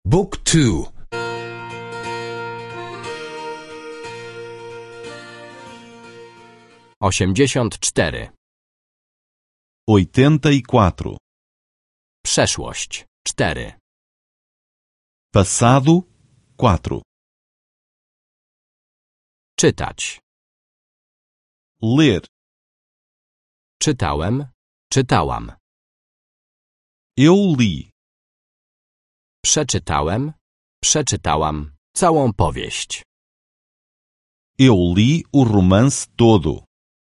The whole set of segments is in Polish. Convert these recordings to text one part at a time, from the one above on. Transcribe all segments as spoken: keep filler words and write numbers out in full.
Book two. osiemdziesiąt cztery. oitenta e quatro. Przeszłość cztery. Passado quatro. Czytać. Ler. Czytałem, czytałam. Eu li. Przeczytałem, przeczytałam całą powieść. Eu li o romance todo.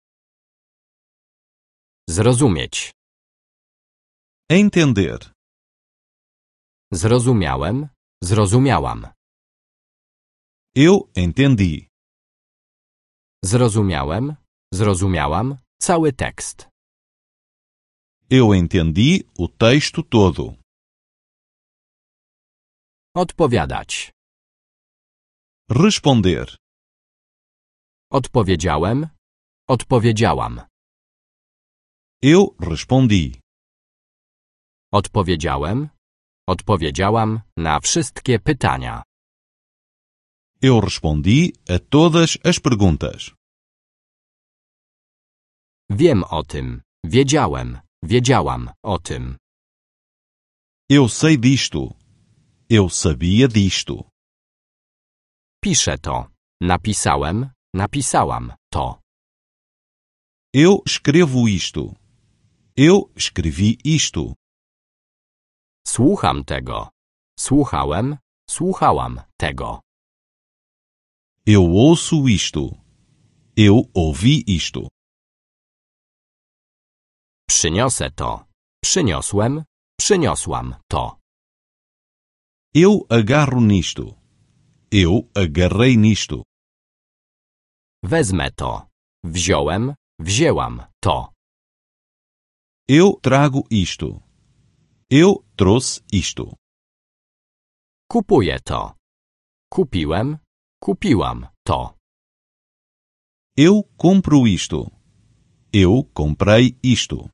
Zrozumieć. Entender. Zrozumiałem, zrozumiałam. Eu entendi. Zrozumiałem, zrozumiałam cały tekst. Eu entendi o texto todo. Odpowiadać. Responder. Odpowiedziałem, odpowiedziałam. Eu respondi. Odpowiedziałem, odpowiedziałam na wszystkie pytania. Eu respondi a todas as perguntas. Wiem o tym, wiedziałem, wiedziałam o tym. Eu sei disto. Eu sabia disto. Piszę to, napisałem, napisałam to. Eu escrevo isto. Eu escrevi isto. Słucham tego. Słuchałem, słuchałam tego. Eu ouço isto. Eu ouvi isto. Przyniosę to. Przyniosłem, przyniosłam to. Eu agarro nisto. Eu agarrei nisto. Wezmę to. Wziąłem, wzięłam to. Eu trago isto. Eu trouxe isto. Kupuję to. Kupiłem, kupiłam to. Eu compro isto. Eu comprei isto.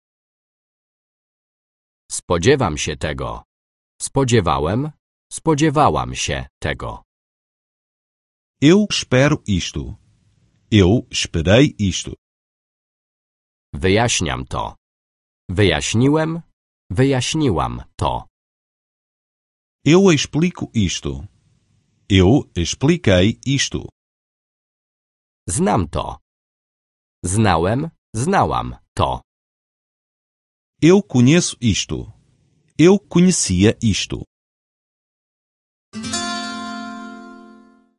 Spodziewam się tego. Spodziewałem, spodziewałam się tego. Eu espero isto. Eu esperei isto. Wyjaśniam to. Wyjaśniłem, wyjaśniłam to. Eu explico isto. Eu expliquei isto. Znam to. Znałem, znałam to. Eu conheço isto. Eu conhecia isto.